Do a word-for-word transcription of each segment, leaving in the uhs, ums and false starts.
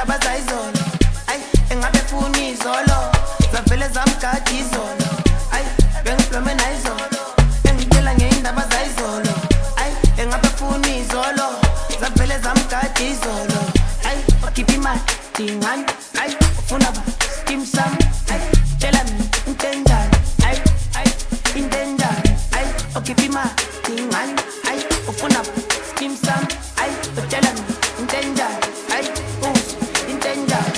indaba zayizolo ay engabe funi izolo zavele zamgadi izolo ay bengiplome nayizolo engitshela ngeindaba zayizolo ay engabe funi izolo zavele zamgadi izolo ay okhipha imali dingani ay ufuna ba skim sam ay tshela mina into enjani ay ay into enjani ay okhipha imali dingani ay ufuna ba skim sam ay tshela mina into enjani ay uzu into enjani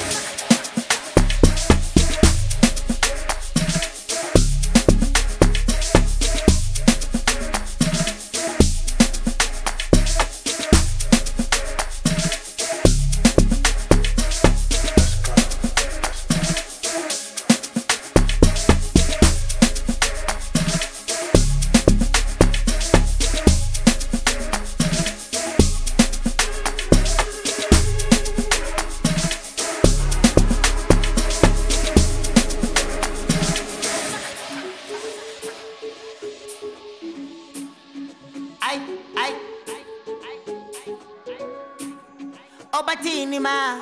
Obatini ma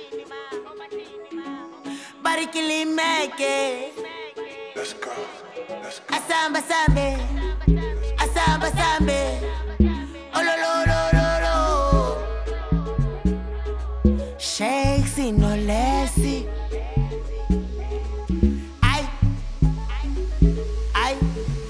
Barikili meke Let's go, let's go. Asamba sambe Asamba sambe Olololololo Shakes in no lessy Ay Ay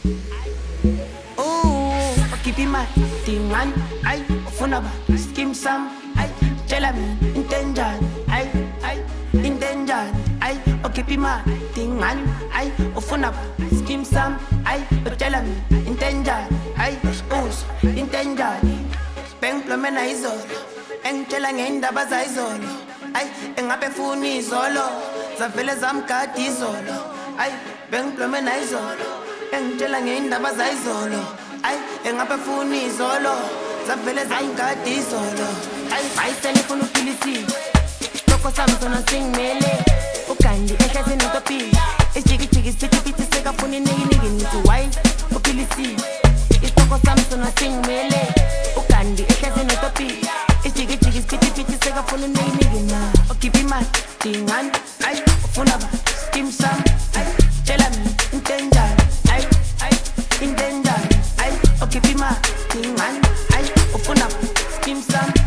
Ooh Okipi ma Tingan Ay Ufuna ba Skim sam Ay Tell me, intenjan, ay, ay, intenjan, ay, okipi ma, tingan, ay, ufuna ba, skim sam, ay, tell me, intenjan, ay, us, intenjan, peng plome na izolo, eng tshela ngeindaba zayizolo, ay, engabe funi izolo, zavele zamgadi izolo, ay, peng plome na izolo, eng tshela ngeindaba zayizolo, ay, engabe funi izolo, zavele zamgadi izolo. Ay, ay, telefonu pilisi Toko Samsung singmele Ukandi ehlezi ntopi Isjiki chiki sithi pithi seka funi nigi nigi nithi wise Upilisi Toko Samsung singmele Ukandi ehlezi ntopi Isjiki chiki sithi pithi seka funi nigi nigi na Okipi imali dingani ay ufuna ba skim sam ay tshela mina into enjani ay ay into enjani ay okipi imali dingani ay ufuna ba skim sam